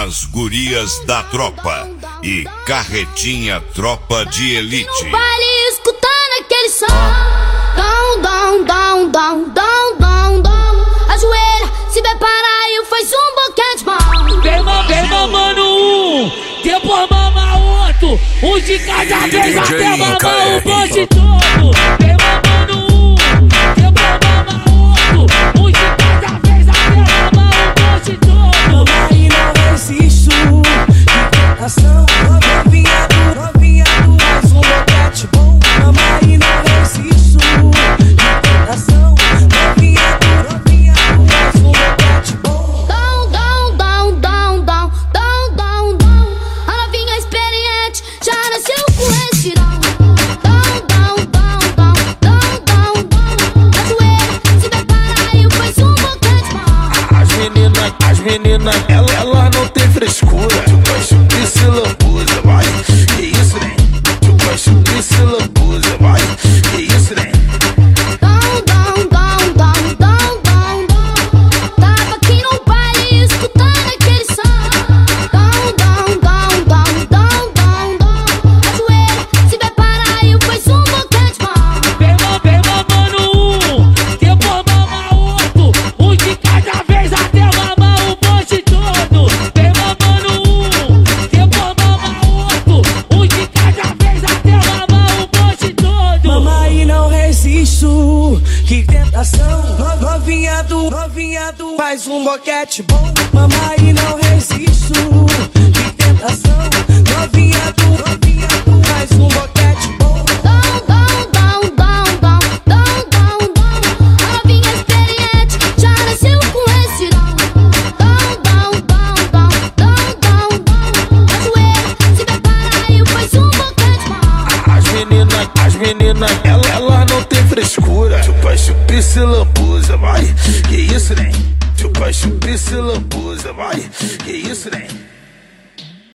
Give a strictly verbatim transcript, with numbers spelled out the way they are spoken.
as gurias da tropa e Carretinha Tropa de Elite. No baile escutando aquele som, dom, dom, dom, dom, dom, dom, dom. Ajoelha, se prepara e faz um boquete bom. Vem, vem mamando um, depois mama outro, um de cada vez até mamar o bonde todo. Vem mamando um, depois mama outro, um de cada vez até mamar o bonde todo. Aí não resisto, que tentação. Novinha do, novinha do, mais um boquete bom. Aí não resisto, que tentação. Novinha do, novinha do, mais um boquete bom. Dom, dom, dom, dom, dom, dom, dom, dom. A novinha experiente já nasceu com esse dom. Dom, dom, dom, dom, dom, dom, dom. Ajoelha, se prepara e faz um boquete bom. As meninas, as meninas, ela, ela não tem frescura. Tu gosta de se lambuza, vai. Que isso, né? Tu gosta de se lambuza, vai. Que isso, né? Dom, dom, dom, dom, dom, dom, dom. Tava aqui no baile escutando aquele som. Dom, dom, dom, dom, dom, dom, dom. Ajoelha, se prepara e faz um boquete bom. Vem, vem mamando um, depois mama outro, um de cada vez até mamar o bonde todo. Vem mamando um, depois mama outro, um de cada vez até mamar o bonde todo. Mamãe, não resisto, que tentação. Novinha do, novinha do, faz um boquete bom. Mamãe, não resisto, que tentação. Novinha do, novinha do, faz um boquete bom. Dom, dom, dom, dom, dom, dom, dom, dom. A novinha experiente já nasceu com esse dom. Dom, dom, dom, dom, dom, dom, dom. Ajoelha, se prepara e faz um boquete bom. As meninas, as meninas, ela, ela não tem frescura. Tu gosta de se lambuza, vai. Que isso, né? Tu gosta de se lambuza, vai. Que isso, né?